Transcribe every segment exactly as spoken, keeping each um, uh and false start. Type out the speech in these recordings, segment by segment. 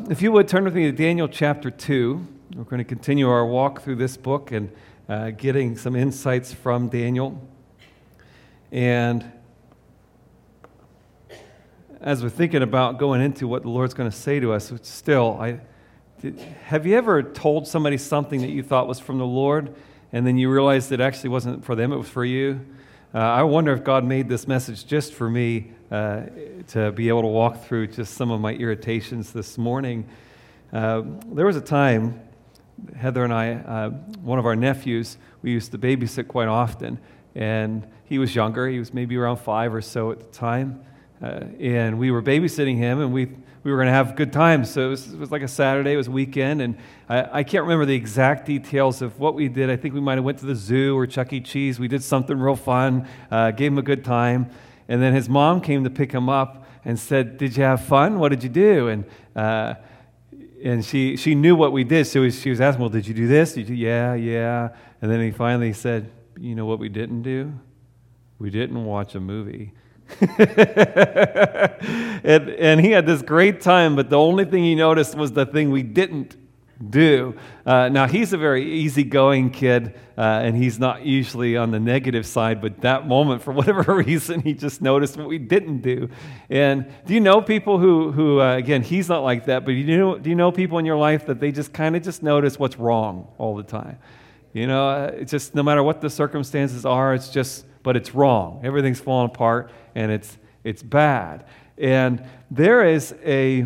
if you would turn with me to Daniel chapter two. We're going to continue our walk through this book and uh, getting some insights from Daniel. And as we're thinking about going into what the Lord's going to say to us, still, I did, have you ever told somebody something that you thought was from the Lord, and then you realized it actually wasn't for them, it was for you? Uh, I wonder if God made this message just for me uh, to be able to walk through just some of my irritations this morning. Uh, there was a time, Heather and I, uh, one of our nephews, we used to babysit quite often, and he was younger. He was maybe around five or so at the time, uh, and we were babysitting him, and we we were going to have good times. So it was, it was like a Saturday, it was a weekend, and I, I can't remember the exact details of what we did. I think we might have went to the zoo or Chuck E. Cheese. We did something real fun, uh, gave him a good time, and then his mom came to pick him up and said, "Did you have fun? What did you do?" And uh, and she she knew what we did, so she was asking, "Well, did you do this? Did you do?" Yeah, yeah. And then he finally said, "You know what we didn't do? We didn't watch a movie." and, and he had this great time, but the only thing he noticed was the thing we didn't do. Uh, now, he's a very easygoing kid, uh, and he's not usually on the negative side, but that moment, for whatever reason, he just noticed what we didn't do. And do you know people who, who uh, again, he's not like that, but you know, do you know people in your life that they just kind of just notice what's wrong all the time? You know, uh, it's just no matter what the circumstances are, it's just, but it's wrong. Everything's falling apart, and it's it's bad. And there is a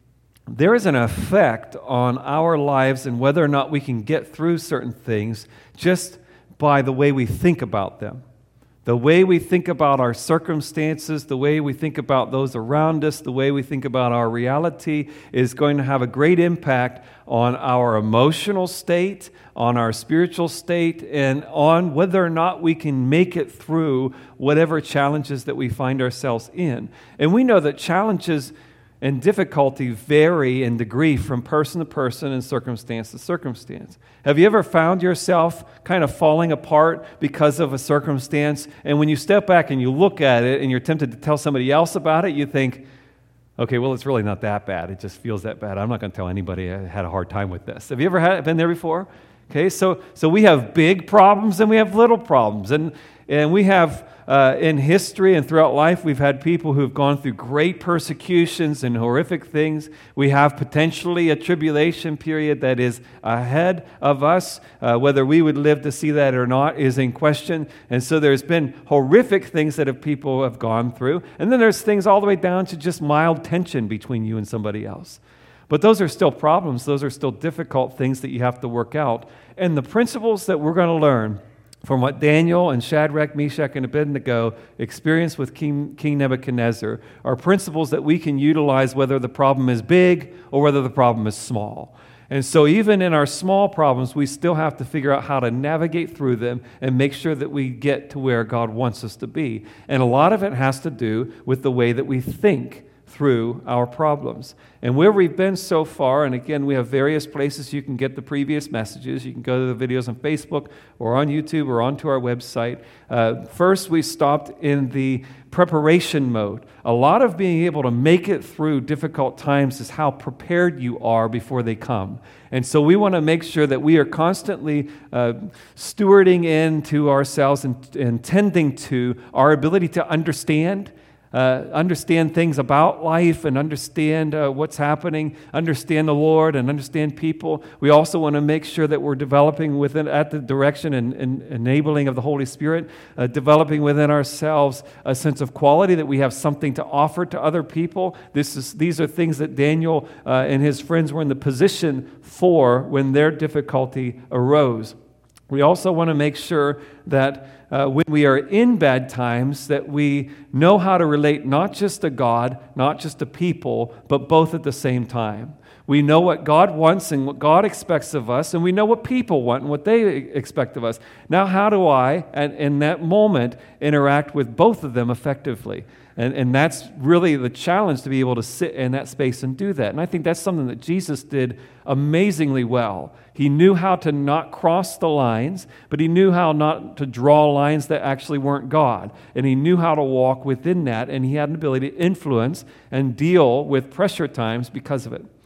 there is an effect on our lives and whether or not we can get through certain things just by the way we think about them. The way we think about our circumstances, the way we think about those around us, the way we think about our reality is going to have a great impact on our emotional state, on our spiritual state, and on whether or not we can make it through whatever challenges that we find ourselves in. And we know that challenges and difficulty vary in degree from person to person and circumstance to circumstance. Have you ever found yourself kind of falling apart because of a circumstance, and when you step back and you look at it and you're tempted to tell somebody else about it, you think, okay, well, it's really not that bad. It just feels that bad. I'm not going to tell anybody I had a hard time with this. Have you ever had, been there before? Okay, so so we have big problems and we have little problems, and and we have uh, in history and throughout life we've had people who've gone through great persecutions and horrific things. We have potentially a tribulation period that is ahead of us. Uh, whether we would live to see that or not is in question. And so there's been horrific things that have people have gone through, and then there's things all the way down to just mild tension between you and somebody else. But those are still problems. Those are still difficult things that you have to work out. And the principles that we're going to learn from what Daniel and Shadrach, Meshach, and Abednego experienced with King, King Nebuchadnezzar are principles that we can utilize whether the problem is big or whether the problem is small. And so even in our small problems, we still have to figure out how to navigate through them and make sure that we get to where God wants us to be. And a lot of it has to do with the way that we think through our problems. And where we've been so far, and again, we have various places you can get the previous messages. You can go to the videos on Facebook or on YouTube or onto our website. Uh, first, we stopped in the preparation mode. A lot of being able to make it through difficult times is how prepared you are before they come. And so we want to make sure that we are constantly uh, stewarding into ourselves and, and tending to our ability to understand Uh, understand things about life and understand uh, what's happening, understand the Lord and understand people. We also want to make sure that we're developing within, at the direction and, and enabling of the Holy Spirit, uh, developing within ourselves a sense of quality, that we have something to offer to other people. This is, these are things that Daniel uh, and his friends were in the position for when their difficulty arose. We also want to make sure that uh, when we are in bad times, that we know how to relate not just to God, not just to people, but both at the same time. We know what God wants and what God expects of us, and we know what people want and what they expect of us. Now, how do I, and in that moment, interact with both of them effectively? And, and that's really the challenge, to be able to sit in that space and do that. And I think that's something that Jesus did amazingly well. He knew how to not cross the lines, but he knew how not to draw lines that actually weren't God. And he knew how to walk within that, and he had an ability to influence and deal with pressure times because of it.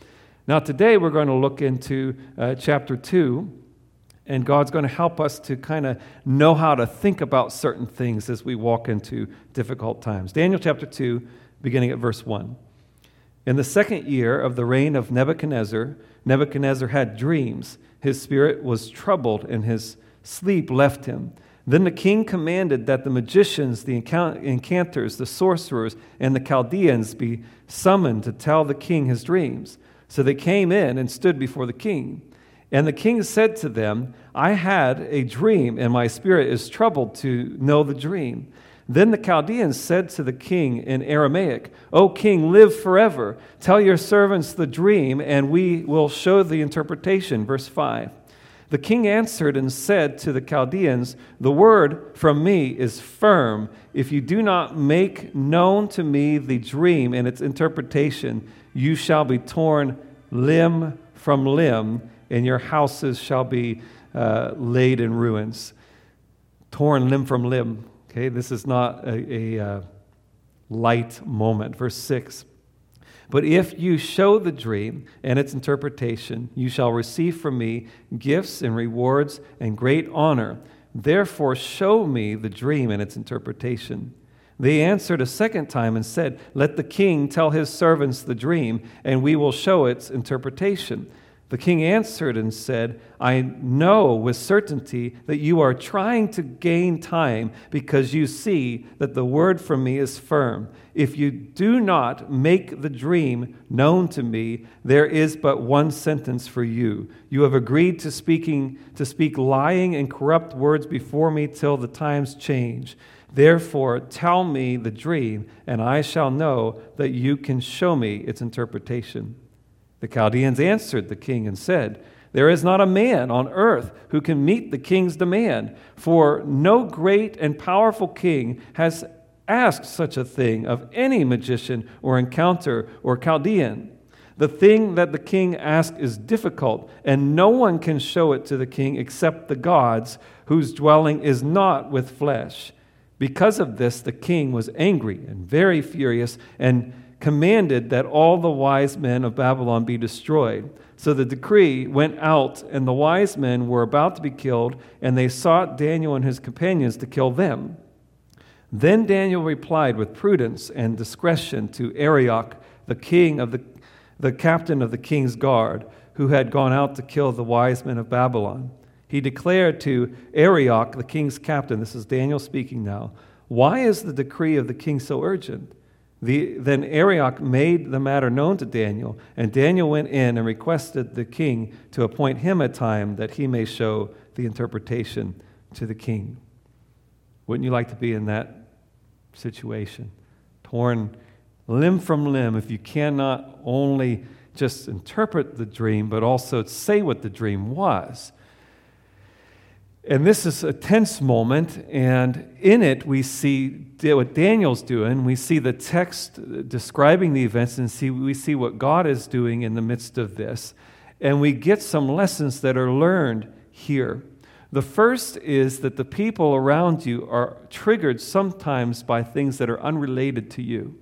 Now today we're going to look into uh, chapter two, and God's going to help us to kind of know how to think about certain things as we walk into difficult times. Daniel chapter two, beginning at verse one. In the second year of the reign of Nebuchadnezzar, Nebuchadnezzar had dreams. His spirit was troubled, and his sleep left him. Then the king commanded that the magicians, the enchanters, the sorcerers, and the Chaldeans be summoned to tell the king his dreams. So they came in and stood before the king. And the king said to them, I had a dream, and my spirit is troubled to know the dream. Then the Chaldeans said to the king in Aramaic, O king, live forever. Tell your servants the dream, and we will show the interpretation. Verse five. The king answered and said to the Chaldeans, the word from me is firm. If you do not make known to me the dream and its interpretation, you shall be torn limb from limb, and your houses shall be uh, laid in ruins. Torn limb from limb. Okay, this is not a, a uh, light moment. Verse six. But if you show the dream and its interpretation, you shall receive from me gifts and rewards and great honor. Therefore, show me the dream and its interpretation. They answered a second time and said, let the king tell his servants the dream, and we will show its interpretation. The king answered and said, I know with certainty that you are trying to gain time because you see that the word from me is firm. If you do not make the dream known to me, there is but one sentence for you. You have agreed to speaking to speak lying and corrupt words before me till the times change. Therefore, tell me the dream, and I shall know that you can show me its interpretation. The Chaldeans answered the king and said, there is not a man on earth who can meet the king's demand, for no great and powerful king has asked such a thing of any magician or encounter or Chaldean. The thing that the king asked is difficult, and no one can show it to the king except the gods, whose dwelling is not with flesh. Because of this, the king was angry and very furious, and commanded that all the wise men of Babylon be destroyed. So the decree went out, and the wise men were about to be killed, and they sought Daniel and his companions to kill them. Then Daniel replied with prudence and discretion to Arioch, the king of the, the captain of the king's guard, who had gone out to kill the wise men of Babylon. He declared to Arioch, the king's captain, this is Daniel speaking now, why is the decree of the king so urgent? The, then Arioch made the matter known to Daniel, and Daniel went in and requested the king to appoint him a time that he may show the interpretation to the king. Wouldn't you like to be in that situation? Torn limb from limb, if you cannot only just interpret the dream, but also say what the dream was. And this is a tense moment, and in it we see what Daniel's doing. We see the text describing the events, and see we see what God is doing in the midst of this. And we get some lessons that are learned here. The first is that the people around you are triggered sometimes by things that are unrelated to you.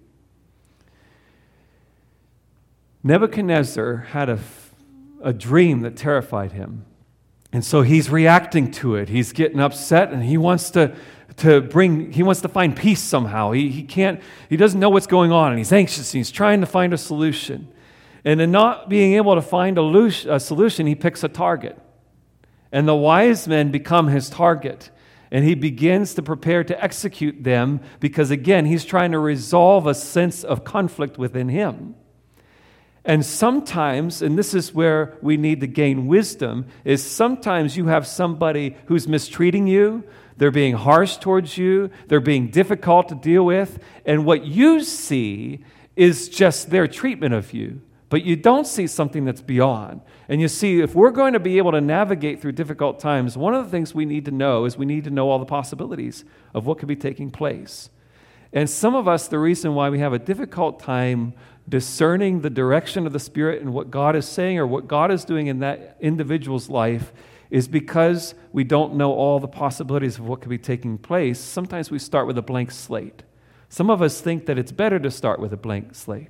Nebuchadnezzar had a, a dream that terrified him. And so he's reacting to it. He's getting upset, and he wants to, to bring, he wants to find peace somehow. He, he can't, he doesn't know what's going on, and he's anxious, and he's trying to find a solution. And in not being able to find a, lo- a solution, he picks a target. And the wise men become his target. And he begins to prepare to execute them because, again, he's trying to resolve a sense of conflict within him. And sometimes, and this is where we need to gain wisdom, is sometimes you have somebody who's mistreating you, they're being harsh towards you, they're being difficult to deal with, and what you see is just their treatment of you. But you don't see something that's beyond. And you see, if we're going to be able to navigate through difficult times, one of the things we need to know is we need to know all the possibilities of what could be taking place. And some of us, the reason why we have a difficult time discerning the direction of the Spirit and what God is saying or what God is doing in that individual's life is because we don't know all the possibilities of what could be taking place. Sometimes we start with a blank slate. Some of us think that it's better to start with a blank slate.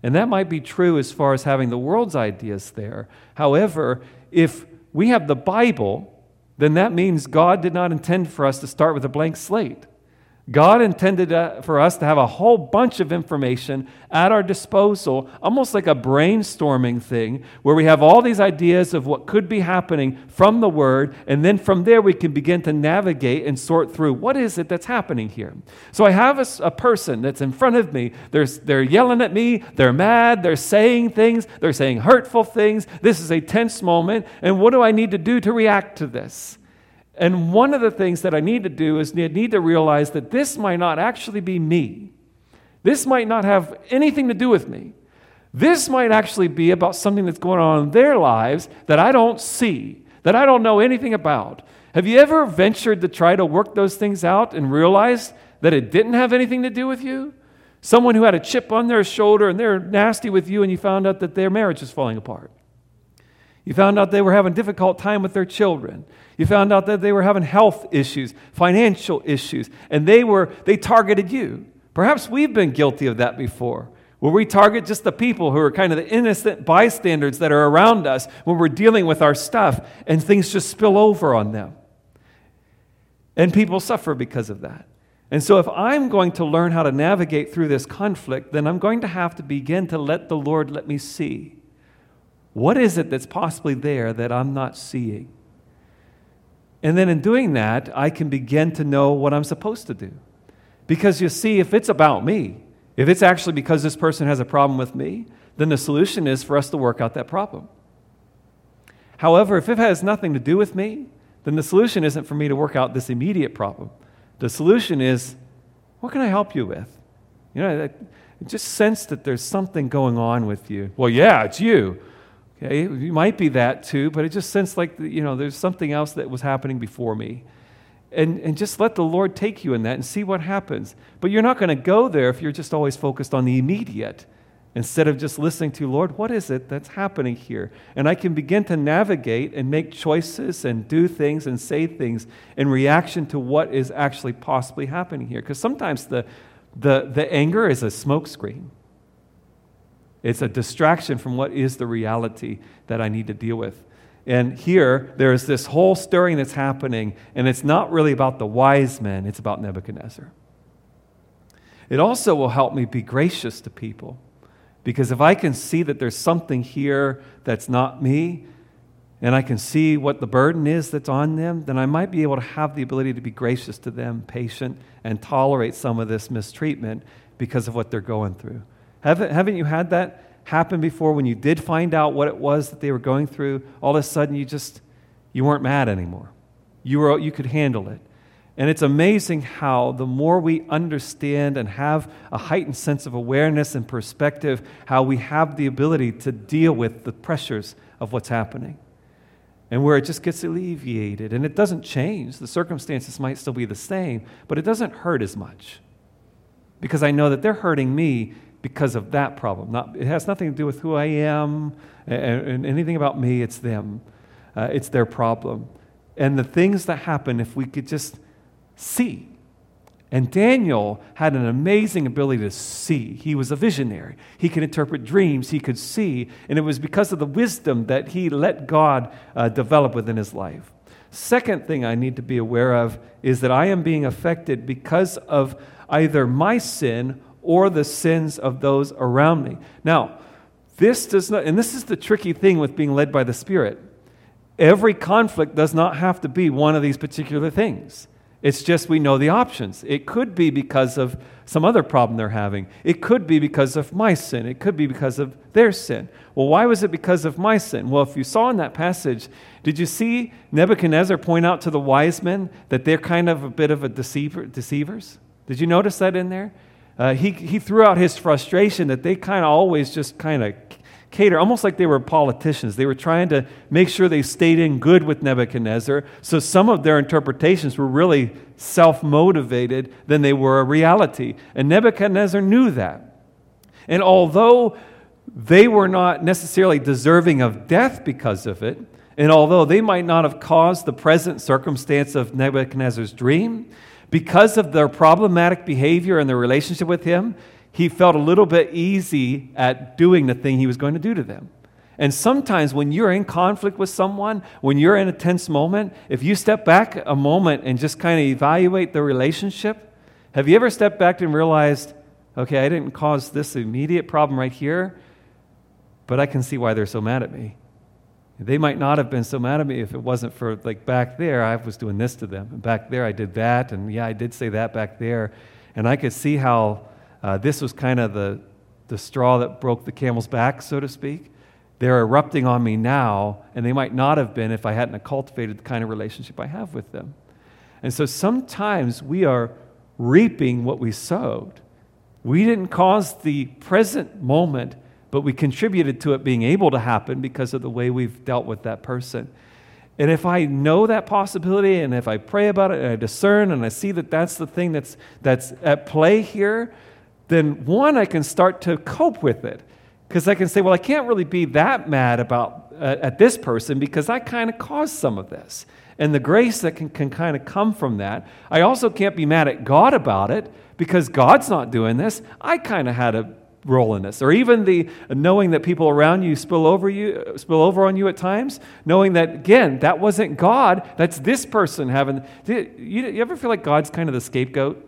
And that might be true as far as having the world's ideas there. However, if we have the Bible, then that means God did not intend for us to start with a blank slate. God intended uh, for us to have a whole bunch of information at our disposal, almost like a brainstorming thing, where we have all these ideas of what could be happening from the Word, and then from there we can begin to navigate and sort through what is it that's happening here. So I have a, a person that's in front of me. They're, they're yelling at me. They're mad. They're saying things. They're saying hurtful things. This is a tense moment, and what do I need to do to react to this? And one of the things that I need to do is need to realize that this might not actually be me. This might not have anything to do with me. This might actually be about something that's going on in their lives that I don't see, that I don't know anything about. Have you ever ventured to try to work those things out and realized that it didn't have anything to do with you? Someone who had a chip on their shoulder and they're nasty with you, and you found out that their marriage is falling apart. You found out they were having a difficult time with their children. You found out that they were having health issues, financial issues, and they were they targeted you. Perhaps we've been guilty of that before, where we target just the people who are kind of the innocent bystanders that are around us when we're dealing with our stuff, and things just spill over on them. And people suffer because of that. And so if I'm going to learn how to navigate through this conflict, then I'm going to have to begin to let the Lord let me see. What is it that's possibly there that I'm not seeing? And then in doing that, I can begin to know what I'm supposed to do. Because you see, if it's about me, if it's actually because this person has a problem with me, then the solution is for us to work out that problem. However, if it has nothing to do with me, then the solution isn't for me to work out this immediate problem. The solution is, what can I help you with? You know, I just sense that there's something going on with you. Well, yeah, it's you. Okay, you might be that too, but it just sensed like, you know, there's something else that was happening before me. And, and just let the Lord take you in that and see what happens. But you're not going to go there if you're just always focused on the immediate, instead of just listening to, Lord, what is it that's happening here? And I can begin to navigate and make choices and do things and say things in reaction to what is actually possibly happening here. Because sometimes the, the, the anger is a smokescreen. It's a distraction from what is the reality that I need to deal with. And here, there is this whole stirring that's happening, and it's not really about the wise men, it's about Nebuchadnezzar. It also will help me be gracious to people, because if I can see that there's something here that's not me, and I can see what the burden is that's on them, then I might be able to have the ability to be gracious to them, patient, and tolerate some of this mistreatment because of what they're going through. Haven't, haven't you had that happen before when you did find out what it was that they were going through? All of a sudden you just, you weren't mad anymore. You were, you could handle it. And it's amazing how the more we understand and have a heightened sense of awareness and perspective, how we have the ability to deal with the pressures of what's happening. And where it just gets alleviated. And it doesn't change. The circumstances might still be the same, but it doesn't hurt as much. Because I know that they're hurting me because of that problem. Not, it has nothing to do with who I am and, and anything about me. It's them. Uh, it's their problem. And the things that happen, if we could just see. And Daniel had an amazing ability to see. He was a visionary. He could interpret dreams. He could see. And it was because of the wisdom that he let God uh, develop within his life. Second thing I need to be aware of is that I am being affected because of either my sin or the sins of those around me. Now, this does not, and this is the tricky thing with being led by the Spirit. Every conflict does not have to be one of these particular things. It's just we know the options. It could be because of some other problem they're having. It could be because of my sin. It could be because of their sin. Well, why was it because of my sin? Well, if you saw in that passage, did you see Nebuchadnezzar point out to the wise men that they're kind of a bit of a deceiver, deceivers? Did you notice that in there? Uh, he, he threw out his frustration that they kind of always just kind of cater, almost like they were politicians. They were trying to make sure they stayed in good with Nebuchadnezzar, so some of their interpretations were really self-motivated than they were a reality. And Nebuchadnezzar knew that. And although they were not necessarily deserving of death because of it, and although they might not have caused the present circumstance of Nebuchadnezzar's dream, because of their problematic behavior and their relationship with him, he felt a little bit easy at doing the thing he was going to do to them. And sometimes when you're in conflict with someone, when you're in a tense moment, if you step back a moment and just kind of evaluate the relationship, have you ever stepped back and realized, okay, I didn't cause this immediate problem right here, but I can see why they're so mad at me. They might not have been so mad at me if it wasn't for, like, back there, I was doing this to them. And back there, I did that. And yeah, I did say that back there. And I could see how uh, this was kind of the, the straw that broke the camel's back, so to speak. They're erupting on me now, and they might not have been if I hadn't cultivated the kind of relationship I have with them. And so sometimes we are reaping what we sowed. We didn't cause the present moment, but we contributed to it being able to happen because of the way we've dealt with that person. And if I know that possibility, and if I pray about it, and I discern, and I see that that's the thing that's that's at play here, then one, I can start to cope with it. Because I can say, well, I can't really be that mad about uh, at this person because I kind of caused some of this. And the grace that can, can kind of come from that. I also can't be mad at God about it because God's not doing this. I kind of had a role in this. Or even the knowing that people around you spill over you, spill over on you at times, knowing that, again, that wasn't God, that's this person having... You, you ever feel like God's kind of the scapegoat?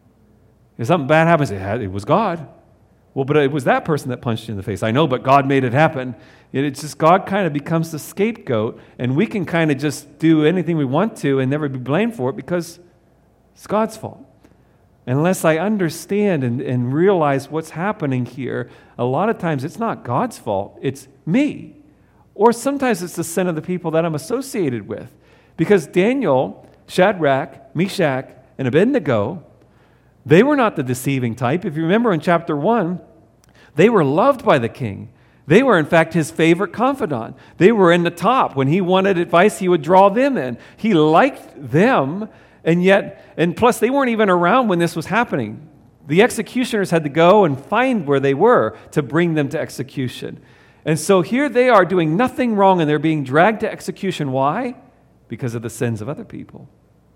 If something bad happens, it was God. Well, but it was that person that punched you in the face. I know, but God made it happen. It's just God kind of becomes the scapegoat, and we can kind of just do anything we want to and never be blamed for it because it's God's fault. Unless I understand and, and realize what's happening here, a lot of times it's not God's fault, it's me. Or sometimes it's the sin of the people that I'm associated with. Because Daniel, Shadrach, Meshach, and Abednego, they were not the deceiving type. If you remember in chapter one, they were loved by the king. They were, in fact, his favorite confidant. They were in the top. When he wanted advice, he would draw them in. He liked them, and yet, and plus they weren't even around when this was happening. The executioners had to go and find where they were to bring them to execution. And so here they are doing nothing wrong, and they're being dragged to execution. Why? Because of the sins of other people.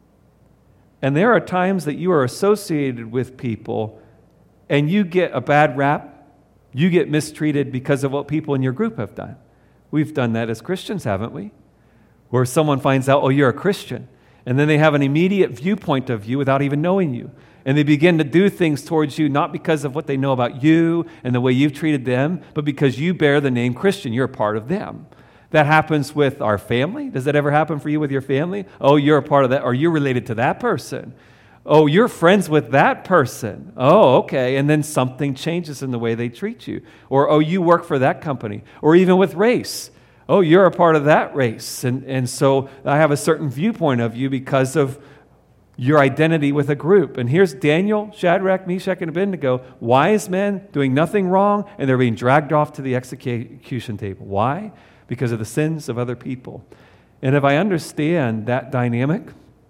And there are times that you are associated with people and you get a bad rap, you get mistreated because of what people in your group have done. We've done that as Christians, haven't we? Where someone finds out, oh, you're a Christian. And then they have an immediate viewpoint of you without even knowing you. And they begin to do things towards you, not because of what they know about you and the way you've treated them, but because you bear the name Christian. You're a part of them. That happens with our family. Does that ever happen for you with your family? Oh, you're a part of that, or you're related to that person. Oh, you're friends with that person. Oh, okay. And then something changes in the way they treat you. Or, oh, you work for that company. Or even with race. Oh, you're a part of that race. And, and so I have a certain viewpoint of you because of your identity with a group. And here's Daniel, Shadrach, Meshach, and Abednego, wise men doing nothing wrong, and they're being dragged off to the execution table. Why? Because of the sins of other people. And if I understand that dynamic,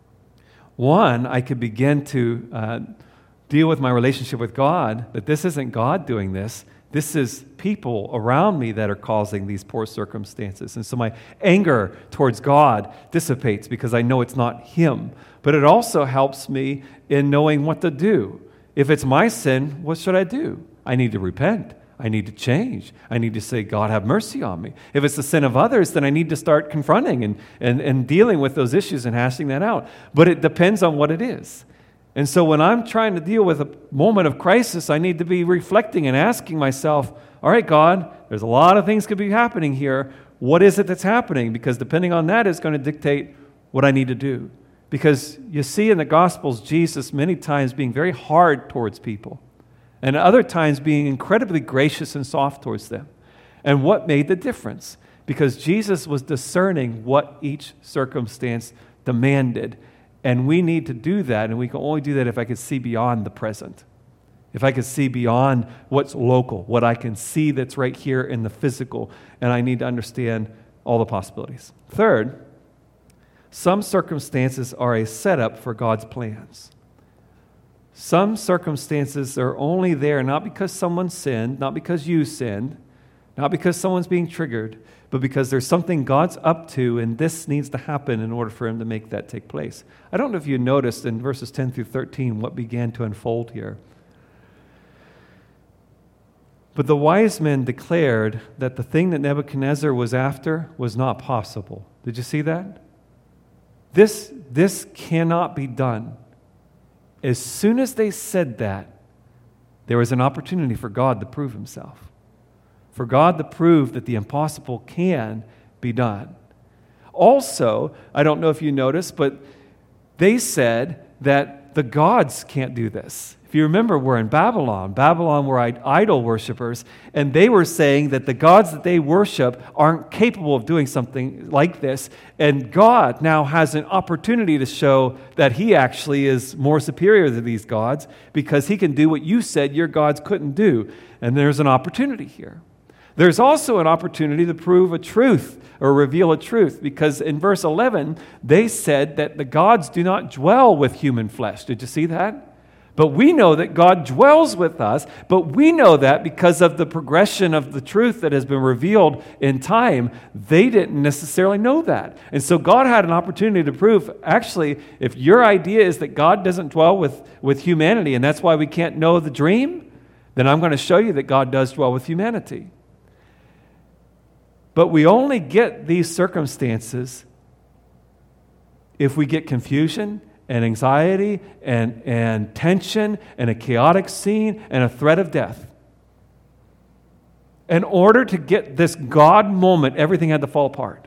one, I could begin to uh, deal with my relationship with God, that this isn't God doing this. This is people around me that are causing these poor circumstances. And so my anger towards God dissipates because I know it's not Him. But it also helps me in knowing what to do. If it's my sin, what should I do? I need to repent. I need to change. I need to say, God, have mercy on me. If it's the sin of others, then I need to start confronting and, and, and dealing with those issues and hashing that out. But it depends on what it is. And so when I'm trying to deal with a moment of crisis, I need to be reflecting and asking myself, all right, God, there's a lot of things could be happening here. What is it that's happening? Because depending on that is going to dictate what I need to do. Because you see in the Gospels, Jesus many times being very hard towards people. And other times being incredibly gracious and soft towards them. And what made the difference? Because Jesus was discerning what each circumstance demanded. And we need to do that, and we can only do that if I could see beyond the present. If I could see beyond what's local, what I can see that's right here in the physical, and I need to understand all the possibilities. Third, some circumstances are a setup for God's plans. Some circumstances are only there not because someone sinned, not because you sinned, not because someone's being triggered, but because there's something God's up to, and this needs to happen in order for Him to make that take place. I don't know if you noticed in verses ten through thirteen what began to unfold here. But the wise men declared that the thing that Nebuchadnezzar was after was not possible. Did you see that? This, this cannot be done. As soon as they said that, there was an opportunity for God to prove himself. For God to prove that the impossible can be done. Also, I don't know if you noticed, but they said that the gods can't do this. If you remember, we're in Babylon. Babylon were idol worshipers, and they were saying that the gods that they worship aren't capable of doing something like this. And God now has an opportunity to show that he actually is more superior to these gods because he can do what you said your gods couldn't do. And there's an opportunity here. There's also an opportunity to prove a truth or reveal a truth, because in verse eleven, they said that the gods do not dwell with human flesh. Did you see that? But we know that God dwells with us, but we know that because of the progression of the truth that has been revealed in time. They didn't necessarily know that. And so God had an opportunity to prove, actually, if your idea is that God doesn't dwell with, with humanity, and that's why we can't know the dream, then I'm going to show you that God does dwell with humanity. But we only get these circumstances if we get confusion and anxiety and, and tension and a chaotic scene and a threat of death. In order to get this God moment, everything had to fall apart.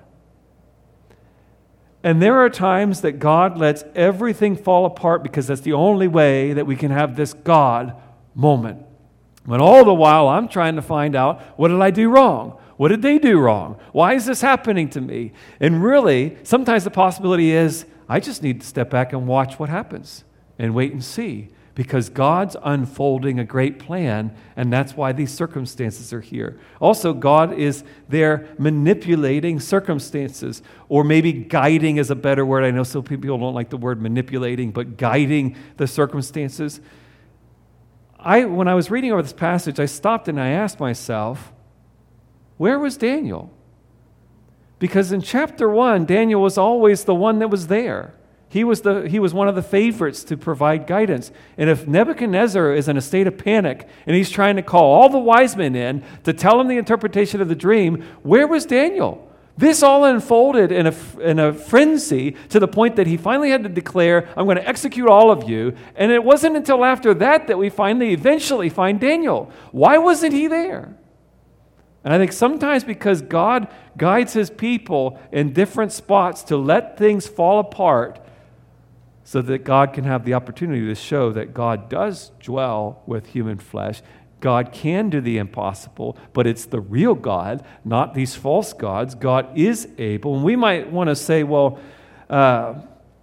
And there are times that God lets everything fall apart because that's the only way that we can have this God moment. When all the while I'm trying to find out, what did I do wrong? What did they do wrong? Why is this happening to me? And really, sometimes the possibility is, I just need to step back and watch what happens and wait and see, because God's unfolding a great plan, and that's why these circumstances are here. Also, God is there manipulating circumstances, or maybe guiding is a better word. I know some people don't like the word manipulating, but guiding the circumstances. I, when I was reading over this passage, I stopped and I asked myself, where was Daniel? Because in chapter one, Daniel was always the one that was there. He was the he was one of the favorites to provide guidance. And if Nebuchadnezzar is in a state of panic and he's trying to call all the wise men in to tell him the interpretation of the dream, where was Daniel? This all unfolded in a, in a frenzy to the point that he finally had to declare, I'm going to execute all of you. And it wasn't until after that that we finally eventually find Daniel. Why wasn't he there? And I think sometimes because God guides his people in different spots to let things fall apart so that God can have the opportunity to show that God does dwell with human flesh. God can do the impossible, but it's the real God, not these false gods. God is able. And we might want to say, well, uh,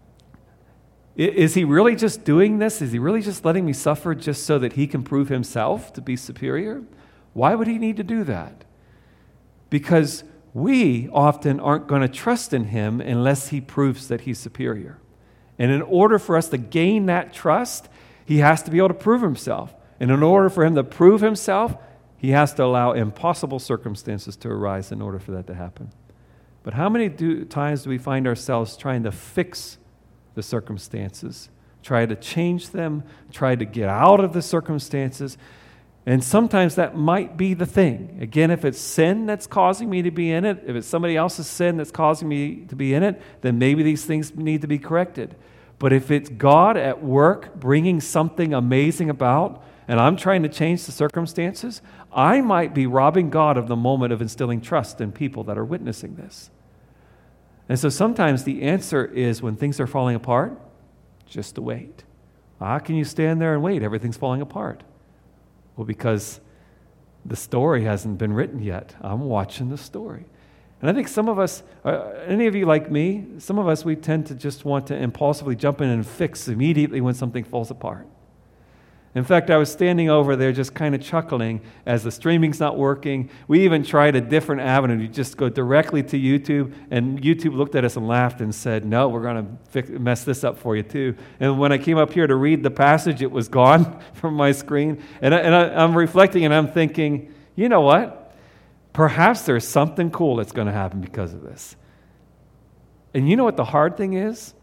is he really just doing this? Is he really just letting me suffer just so that he can prove himself to be superior? Why would he need to do that? Because we often aren't going to trust in him unless he proves that he's superior. And in order for us to gain that trust, he has to be able to prove himself. And in order for him to prove himself, he has to allow impossible circumstances to arise in order for that to happen. But how many do, times do we find ourselves trying to fix the circumstances, try to change them, try to get out of the circumstances? And sometimes that might be the thing. Again, if it's sin that's causing me to be in it, if it's somebody else's sin that's causing me to be in it, then maybe these things need to be corrected. But if it's God at work bringing something amazing about, and I'm trying to change the circumstances, I might be robbing God of the moment of instilling trust in people that are witnessing this. And so sometimes the answer is, when things are falling apart, just to wait. How can you stand there and wait? Everything's falling apart. Well, because the story hasn't been written yet. I'm watching the story. And I think some of us, uh, any of you like me, some of us, we tend to just want to impulsively jump in and fix immediately when something falls apart. In fact, I was standing over there just kind of chuckling as the streaming's not working. We even tried a different avenue. You just go directly to YouTube, and YouTube looked at us and laughed and said, no, we're going to mess this up for you too. And when I came up here to read the passage, it was gone from my screen. And, I, and I, I'm reflecting and I'm thinking, you know what? Perhaps there's something cool that's going to happen because of this. And you know what the hard thing is?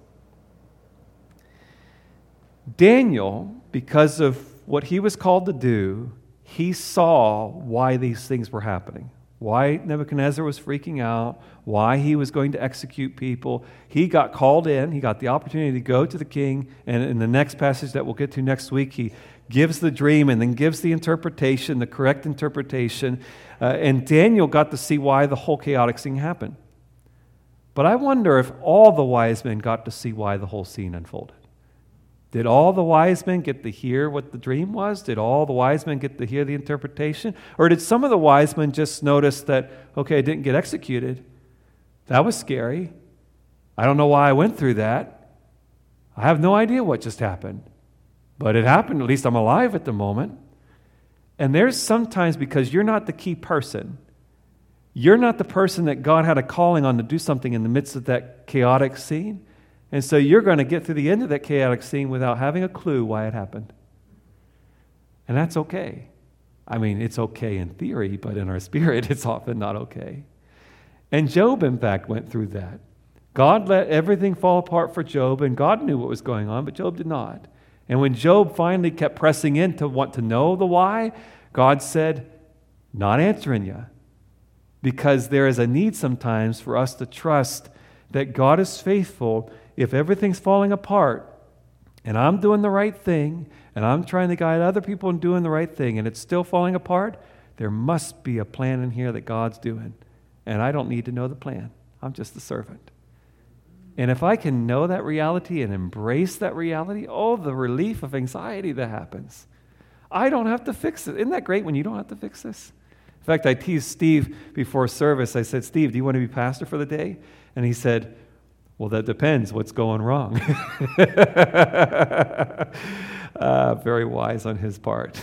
Daniel, because of what he was called to do, he saw why these things were happening, why Nebuchadnezzar was freaking out, why he was going to execute people. He got called in. He got the opportunity to go to the king. And in the next passage that we'll get to next week, he gives the dream and then gives the interpretation, the correct interpretation. Uh, and Daniel got to see why the whole chaotic scene happened. But I wonder if all the wise men got to see why the whole scene unfolded. Did all the wise men get to hear what the dream was? Did all the wise men get to hear the interpretation? Or did some of the wise men just notice that, okay, I didn't get executed. That was scary. I don't know why I went through that. I have no idea what just happened. But it happened. At least I'm alive at the moment. And there's sometimes, because you're not the key person, you're not the person that God had a calling on to do something in the midst of that chaotic scene. And so you're going to get through the end of that chaotic scene without having a clue why it happened. And that's okay. I mean, it's okay in theory, but in our spirit, it's often not okay. And Job, in fact, went through that. God let everything fall apart for Job, and God knew what was going on, but Job did not. And when Job finally kept pressing in to want to know the why, God said, not answering you. Because there is a need sometimes for us to trust that God is faithful. If everything's falling apart and I'm doing the right thing and I'm trying to guide other people in doing the right thing and it's still falling apart, there must be a plan in here that God's doing. And I don't need to know the plan. I'm just the servant. And if I can know that reality and embrace that reality, oh, the relief of anxiety that happens. I don't have to fix it. Isn't that great when you don't have to fix this? In fact, I teased Steve before service. I said, Steve, do you want to be pastor for the day? And he said, well, that depends what's going wrong. uh, very wise on his part.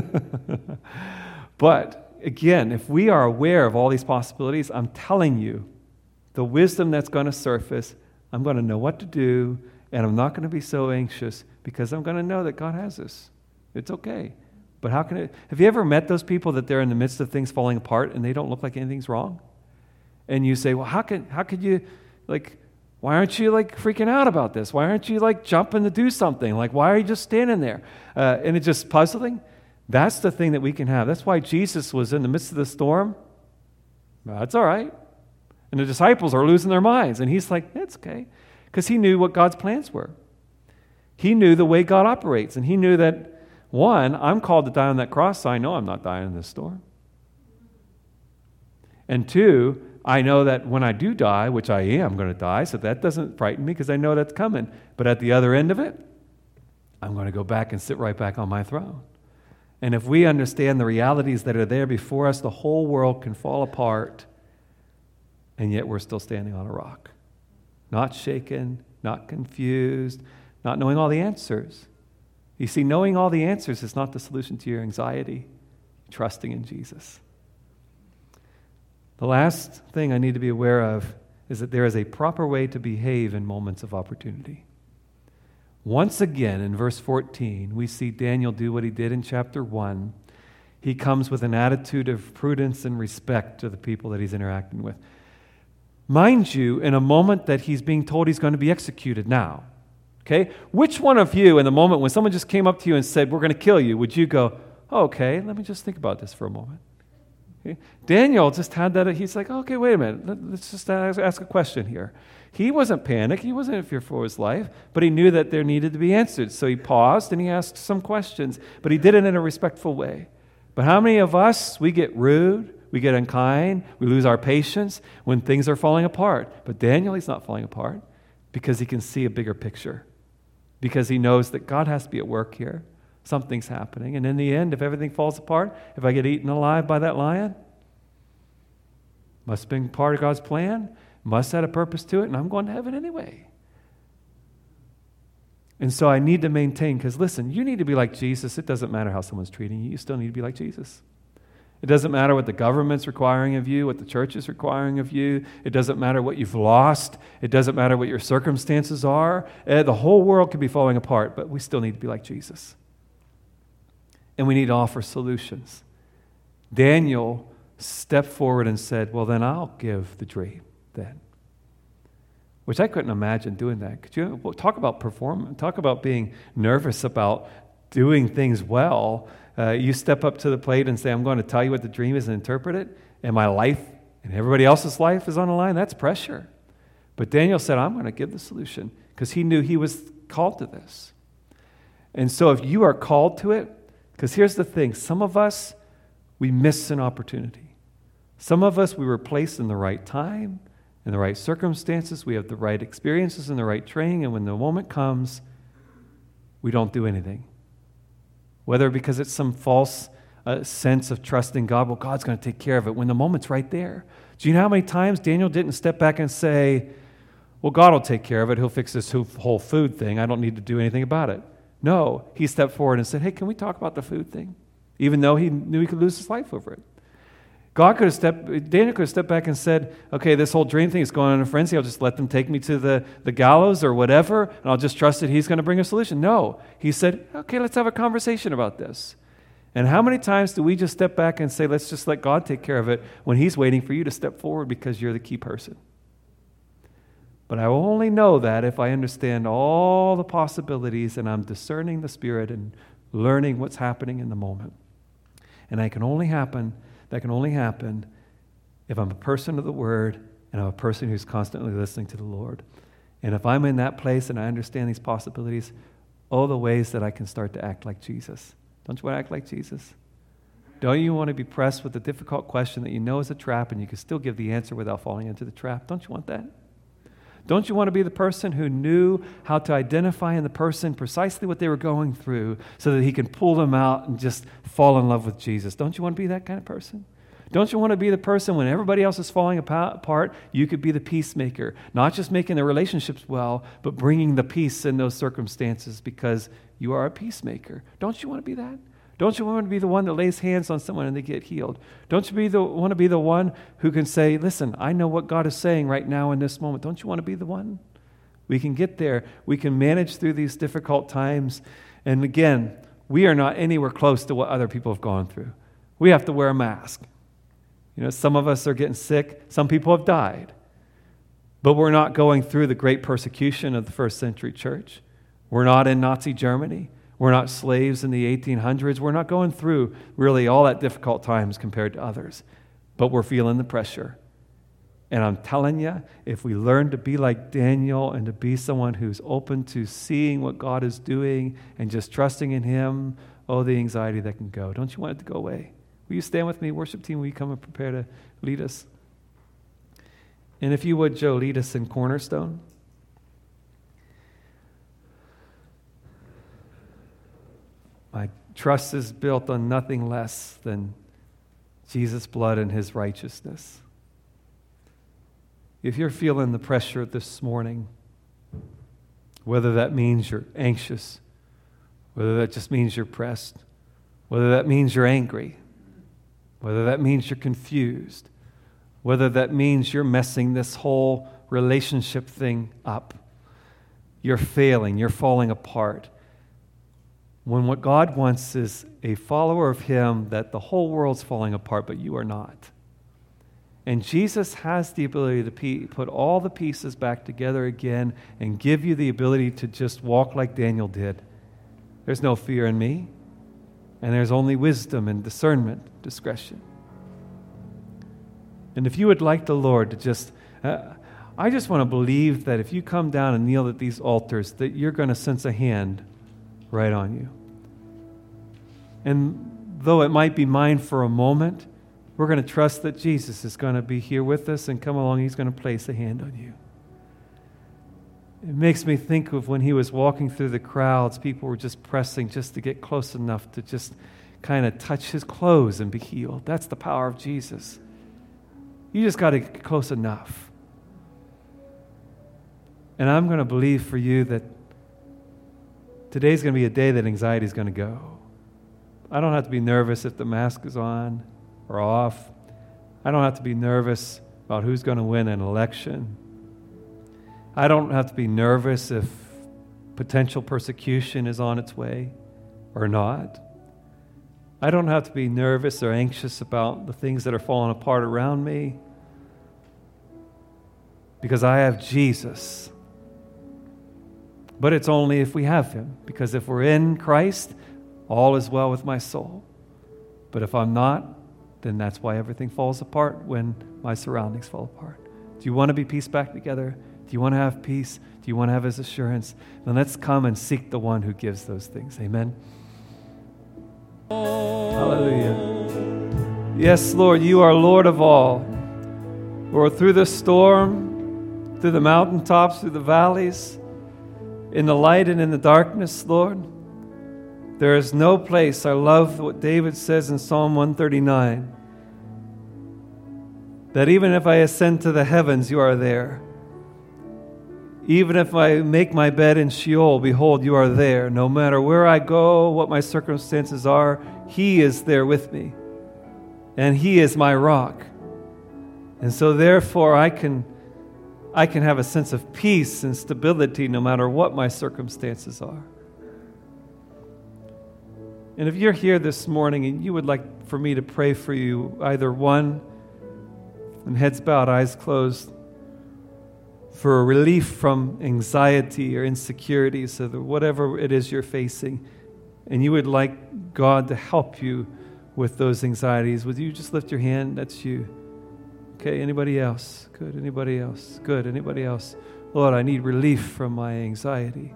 But again, if we are aware of all these possibilities, I'm telling you, the wisdom that's going to surface, I'm going to know what to do, and I'm not going to be so anxious because I'm going to know that God has this. It's okay. But how can it? Have you ever met those people that they're in the midst of things falling apart and they don't look like anything's wrong? And you say, well, how can how could you, like, why aren't you, like, freaking out about this? Why aren't you, like, jumping to do something? Like, why are you just standing there? Uh, and it's just puzzling. That's the thing that we can have. That's why Jesus was in the midst of the storm. That's all right. And the disciples are losing their minds. And he's like, it's okay. Because he knew what God's plans were. He knew the way God operates. And he knew that, one, I'm called to die on that cross, so I know I'm not dying in this storm. And two, I know that when I do die, which I am going to die, so that doesn't frighten me because I know that's coming. But at the other end of it, I'm going to go back and sit right back on my throne. And if we understand the realities that are there before us, the whole world can fall apart, and yet we're still standing on a rock. Not shaken, not confused, not knowing all the answers. You see, knowing all the answers is not the solution to your anxiety. Trusting in Jesus. The last thing I need to be aware of is that there is a proper way to behave in moments of opportunity. Once again, in verse fourteen, we see Daniel do what he did in chapter one. He comes with an attitude of prudence and respect to the people that he's interacting with. Mind you, in a moment that he's being told he's going to be executed now. Okay? Which one of you, in the moment when someone just came up to you and said, we're going to kill you, would you go, oh, okay, let me just think about this for a moment? Okay. Daniel just had that. He's like, okay, wait a minute. Let's just ask, ask a question here. He wasn't panicked. He wasn't fearful for his life, but he knew that there needed to be answers. So he paused and he asked some questions, but he did it in a respectful way. But how many of us, we get rude, we get unkind, we lose our patience when things are falling apart? But Daniel, he's not falling apart because he can see a bigger picture, because he knows that God has to be at work here. Something's happening. And in the end, if everything falls apart, if I get eaten alive by that lion, must have been part of God's plan, must have had a purpose to it, and I'm going to heaven anyway. And so I need to maintain, because listen, you need to be like Jesus. It doesn't matter how someone's treating you. You still need to be like Jesus. It doesn't matter what the government's requiring of you, what the church is requiring of you. It doesn't matter what you've lost. It doesn't matter what your circumstances are. Uh, the whole world could be falling apart, but we still need to be like Jesus. And we need to offer solutions. Daniel stepped forward and said, well, then I'll give the dream then. Which I couldn't imagine doing that. Could you talk about performance? Talk about being nervous about doing things well. Uh, you step up to the plate and say, I'm going to tell you what the dream is and interpret it, and my life and everybody else's life is on the line. That's pressure. But Daniel said, I'm going to give the solution because he knew he was called to this. And so if you are called to it, because here's the thing, some of us, we miss an opportunity. Some of us, we were placed in the right time, in the right circumstances, we have the right experiences and the right training, and when the moment comes, we don't do anything. Whether because it's some false uh, sense of trusting God, well, God's going to take care of it, when the moment's right there. Do you know how many times Daniel didn't step back and say, well, God will take care of it, he'll fix this whole food thing, I don't need to do anything about it. No, he stepped forward and said, hey, can we talk about the food thing? Even though he knew he could lose his life over it. God could have stepped, Daniel could have stepped back and said, okay, this whole dream thing is going on in a frenzy. I'll just let them take me to the, the gallows or whatever, and I'll just trust that he's going to bring a solution. No, he said, okay, let's have a conversation about this. And how many times do we just step back and say, let's just let God take care of it, when he's waiting for you to step forward because you're the key person? But I will only know that if I understand all the possibilities and I'm discerning the Spirit and learning what's happening in the moment. And I can only happen That can only happen if I'm a person of the Word and I'm a person who's constantly listening to the Lord. And if I'm in that place and I understand these possibilities, oh, the ways that I can start to act like Jesus. Don't you want to act like Jesus? Don't you want to be pressed with a difficult question that you know is a trap and you can still give the answer without falling into the trap? Don't you want that? Don't you want to be the person who knew how to identify in the person precisely what they were going through so that he can pull them out and just fall in love with Jesus? Don't you want to be that kind of person? Don't you want to be the person when everybody else is falling apart, you could be the peacemaker, not just making the relationships well, but bringing the peace in those circumstances because you are a peacemaker. Don't you want to be that? Don't you want to be the one that lays hands on someone and they get healed? Don't you be the, want to be the one who can say, listen, I know what God is saying right now in this moment. Don't you want to be the one? We can get there. We can manage through these difficult times. And again, we are not anywhere close to what other people have gone through. We have to wear a mask. You know, some of us are getting sick. Some people have died. But we're not going through the great persecution of the first century church. We're not in Nazi Germany. We're not slaves in the eighteen hundreds. We're not going through really all that difficult times compared to others. But we're feeling the pressure. And I'm telling you, if we learn to be like Daniel and to be someone who's open to seeing what God is doing and just trusting in Him, oh, the anxiety that can go. Don't you want it to go away? Will you stand with me, worship team? Will you come and prepare to lead us? And if you would, Joe, lead us in Cornerstone. My trust is built on nothing less than Jesus' blood and His righteousness. If you're feeling the pressure this morning, whether that means you're anxious, whether that just means you're pressed, whether that means you're angry, whether that means you're confused, whether that means you're messing this whole relationship thing up, you're failing, you're falling apart, when what God wants is a follower of Him that the whole world's falling apart, but you are not. And Jesus has the ability to pe- put all the pieces back together again and give you the ability to just walk like Daniel did. There's no fear in me, and there's only wisdom and discernment, discretion. And if you would like the Lord to just, uh, I just want to believe that if you come down and kneel at these altars, that you're going to sense a hand right on you. And though it might be mine for a moment, we're going to trust that Jesus is going to be here with us and come along. He's going to place a hand on you. It makes me think of when He was walking through the crowds, people were just pressing just to get close enough to just kind of touch His clothes and be healed. That's the power of Jesus. You just got to get close enough. And I'm going to believe for you that today's going to be a day that anxiety is going to go. I don't have to be nervous if the mask is on or off. I don't have to be nervous about who's going to win an election. I don't have to be nervous if potential persecution is on its way or not. I don't have to be nervous or anxious about the things that are falling apart around me because I have Jesus. But it's only if we have Him, because if we're in Christ, all is well with my soul. But if I'm not, then that's why everything falls apart when my surroundings fall apart. Do you want to be pieced back together? Do you want to have peace? Do you want to have His assurance? Then let's come and seek the one who gives those things. Amen. Hallelujah. Yes, Lord, you are Lord of all. Lord, through the storm, through the mountaintops, through the valleys, in the light and in the darkness, Lord, there is no place. I love what David says in Psalm one thirty-nine, that even if I ascend to the heavens, you are there. Even if I make my bed in Sheol, behold, you are there. No matter where I go, what my circumstances are, He is there with me. And He is my rock. And so therefore I can, I can have a sense of peace and stability no matter what my circumstances are. And if you're here this morning and you would like for me to pray for you, either one, and heads bowed, eyes closed, for relief from anxiety or insecurities or whatever it is you're facing, and you would like God to help you with those anxieties, would you just lift your hand? That's you. Okay, anybody else? Good. Anybody else? Good. Anybody else? Lord, I need relief from my anxiety.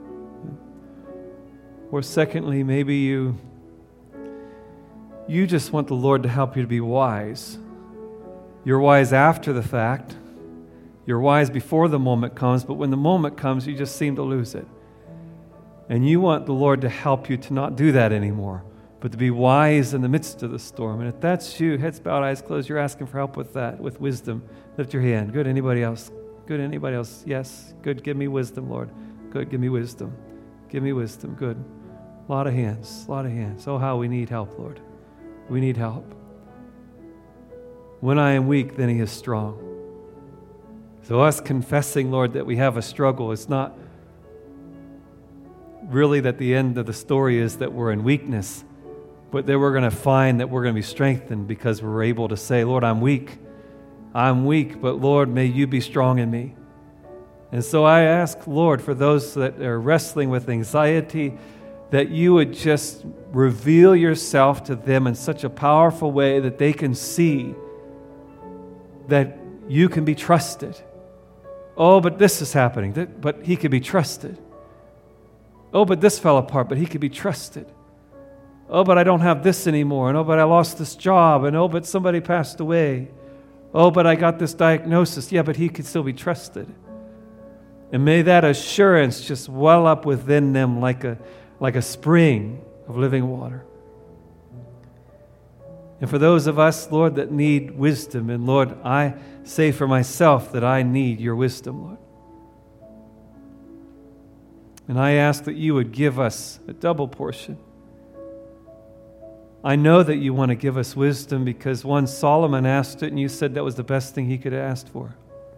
Or secondly, maybe you you just want the Lord to help you to be wise. You're wise after the fact. You're wise before the moment comes, but when the moment comes, you just seem to lose it. And you want the Lord to help you to not do that anymore, but to be wise in the midst of the storm. And if that's you, heads bowed, eyes closed, you're asking for help with that, with wisdom. Lift your hand. Good. Anybody else? Good. Anybody else? Yes. Good. Give me wisdom, Lord. Good. Give me wisdom. Give me wisdom. Good. A lot of hands. A lot of hands. Oh, how we need help, Lord. We need help. When I am weak, then He is strong. So us confessing, Lord, that we have a struggle, it's not really that the end of the story is that we're in weakness, but that we're going to find that we're going to be strengthened because we're able to say, Lord, I'm weak. I'm weak, but Lord, may you be strong in me. And so I ask, Lord, for those that are wrestling with anxiety, that you would just reveal yourself to them in such a powerful way that they can see that you can be trusted. Oh, but this is happening, but He can be trusted. Oh, but this fell apart, but He can be trusted. Oh, but I don't have this anymore. And oh, but I lost this job. And oh, but somebody passed away. Oh, but I got this diagnosis. Yeah, but He can still be trusted. And may that assurance just well up within them like a, like a spring of living water. And for those of us, Lord, that need wisdom, and Lord, I say for myself that I need your wisdom, Lord. And I ask that you would give us a double portion. I know that you want to give us wisdom because one, Solomon asked it and you said that was the best thing he could have asked for.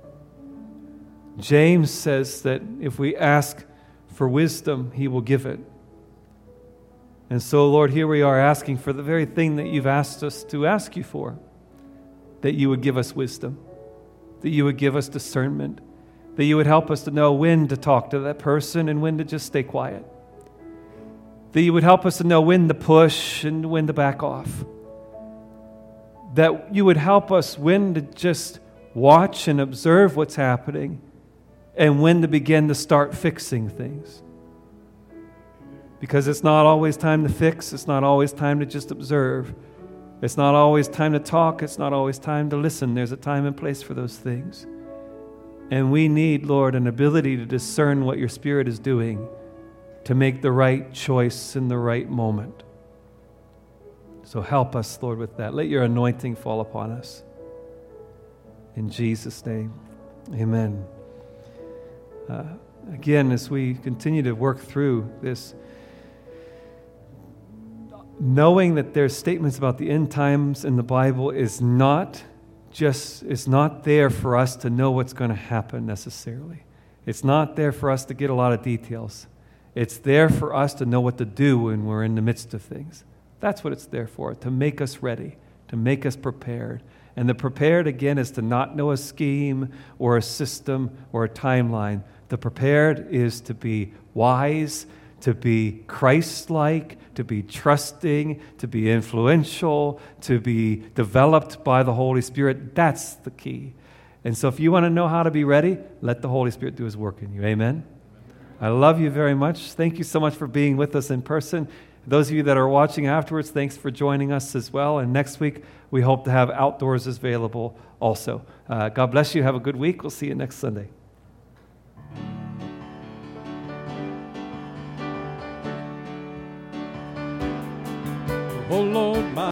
James says that if we ask for wisdom, he will give it. And so, Lord, here we are asking for the very thing that you've asked us to ask you for, that you would give us wisdom, that you would give us discernment, that you would help us to know when to talk to that person and when to just stay quiet, that you would help us to know when to push and when to back off, that you would help us when to just watch and observe what's happening and when to begin to start fixing things. Because it's not always time to fix. It's not always time to just observe. It's not always time to talk. It's not always time to listen. There's a time and place for those things. And we need, Lord, an ability to discern what your Spirit is doing to make the right choice in the right moment. So help us, Lord, with that. Let your anointing fall upon us. In Jesus' name, amen. Uh, again, as we continue to work through this, knowing that there's statements about the end times in the Bible is not just, it's not there for us to know what's going to happen necessarily. It's not there for us to get a lot of details. It's there for us to know what to do when we're in the midst of things. That's what it's there for, to make us ready, to make us prepared. And the prepared, again, is to not know a scheme or a system or a timeline. The prepared is to be wise, to be Christ-like, to be trusting, to be influential, to be developed by the Holy Spirit. That's the key. And so if you want to know how to be ready, let the Holy Spirit do his work in you. Amen? I love you very much. Thank you so much for being with us in person. Those of you that are watching afterwards, thanks for joining us as well. And next week, we hope to have outdoors available also. Uh, God bless you. Have a good week. We'll see you next Sunday. Oh Lord, my